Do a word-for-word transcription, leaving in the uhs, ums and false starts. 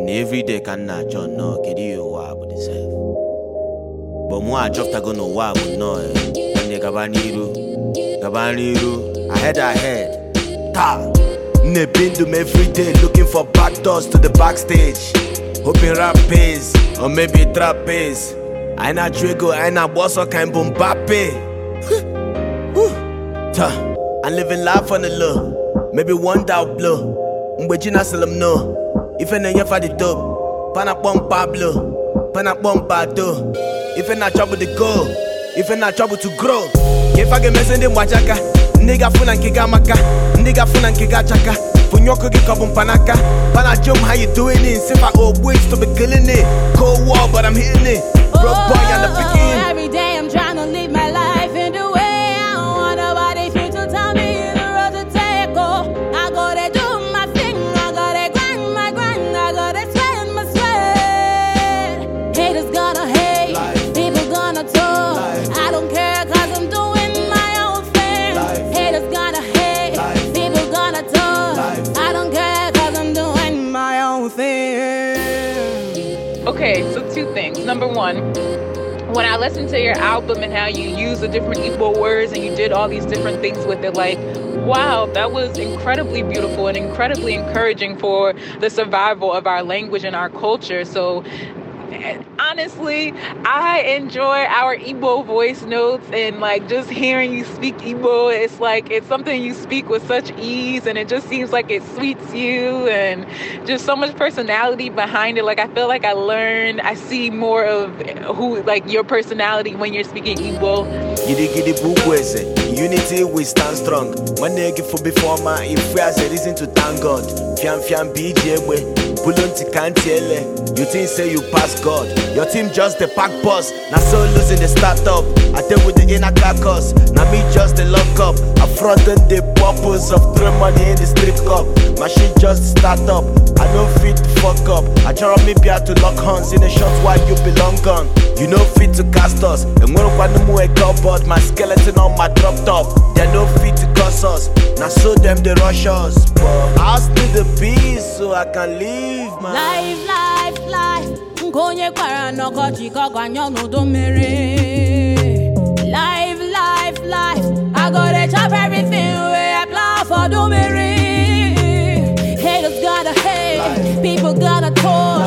every day can not John no get you wa with itself. But more I just go no wa with no and the Gabaniru Gabaniru ahead ahead. Ta ne been them every day looking for back doors to the backstage. Hoping rap pays or maybe trap pays. I na Drago, I na boss or kind Mbappe. Ta I'm living life on the low. Maybe one doubt blow. Mbejina salam no. If I know for the dope, pana bomb Pablo, pana bomb Bado. If I not trouble to go, if I not trouble to grow. If I get messing them wachaka, nigga fun and kiga maka, nigga fun and kiga chaka. Funyoko gi kabum panaka, pana jum how you doing it? If I owe ways to be killing it, cold war but I'm hitting it. Broke boy on the picking. Every day I'm trying to live my life in the way I don't want nobody to tell me the road to take. Oh, I gotta do. Okay, so two things. Number one, when I listened to your album and how you use the different Igbo words and you did all these different things with it, like, wow, that was incredibly beautiful and incredibly encouraging for the survival of our language and our culture. So honestly, I enjoy our Igbo voice notes and like just hearing you speak Igbo. It's like it's something you speak with such ease and it just seems like it suits you and just so much personality behind it. Like I feel like I learned, I see more of who like your personality when you're speaking Igbo. Giddy giddy bugweze, unity we stand strong. One day for before my if we has a reason to thank God. Fiam fiam B J we, bulunti can't tell. You think say you pass God, your team just the pack boss. Now so losing the startup, I deal with the inner carcass. Now me just the lock up, I fronted the purpose of throwing money in the strip cup. My shit just start up, I don't fit to fuck up. I try me be to lock horns in the shots while you belong gone. You know fit to cast us, and when I no more cupboard, my skeleton on my drop top. They no fit to cuss us, now so them they rush us. But I'll still the peace so I can live my life, life, life. Konye kwara no kochika kwanyo no do mere. Life, life, life. I gotta chop everything where I plan for do mere. Haters gotta hate, people gotta talk.